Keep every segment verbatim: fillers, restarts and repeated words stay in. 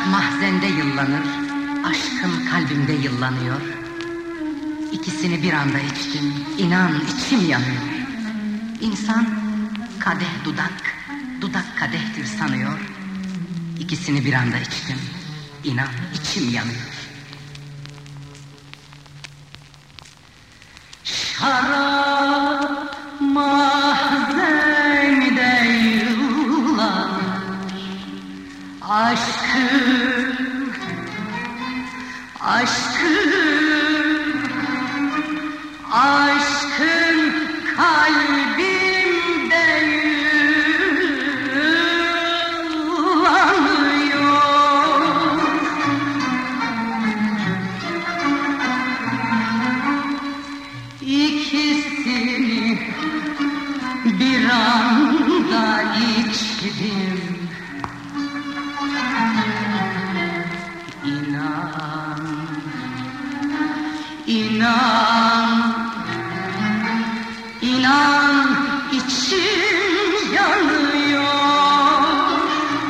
mahzende yıllanır, aşkın kalbimde yıllanıyor. İkisini bir anda içtim, inan içim yanıyor. İnsan kadeh dudak, dudak kadehtir sanıyor. İkisini bir anda içtim, inan içim yanıyor. Şarap mahzende yıllanır, aşkım, aşkım, aşkın kalbimde yıllanıyor. İkisini bir anda içtim, İnan, inan, inan içim yanıyor.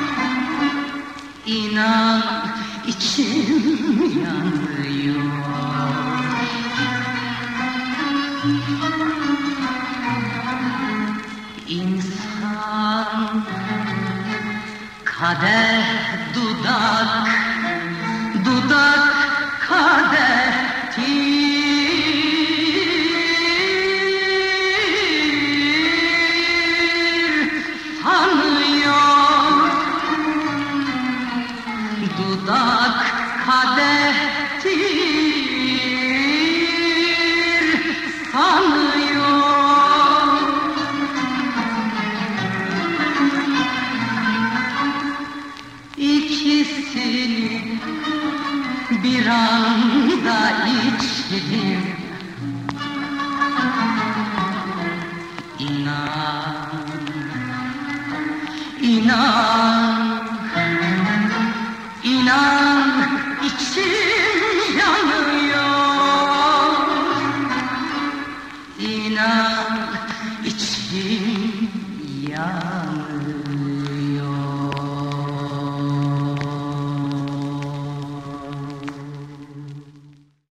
İnan içim yanıyor. İnsan kadeh dudak, dudak kadehtir sanıyor. Dudak kadehtir sanıyor. İkisini bir anda içtim, İnan, inan, inan içim yanıyor. İnan içim yanıyor.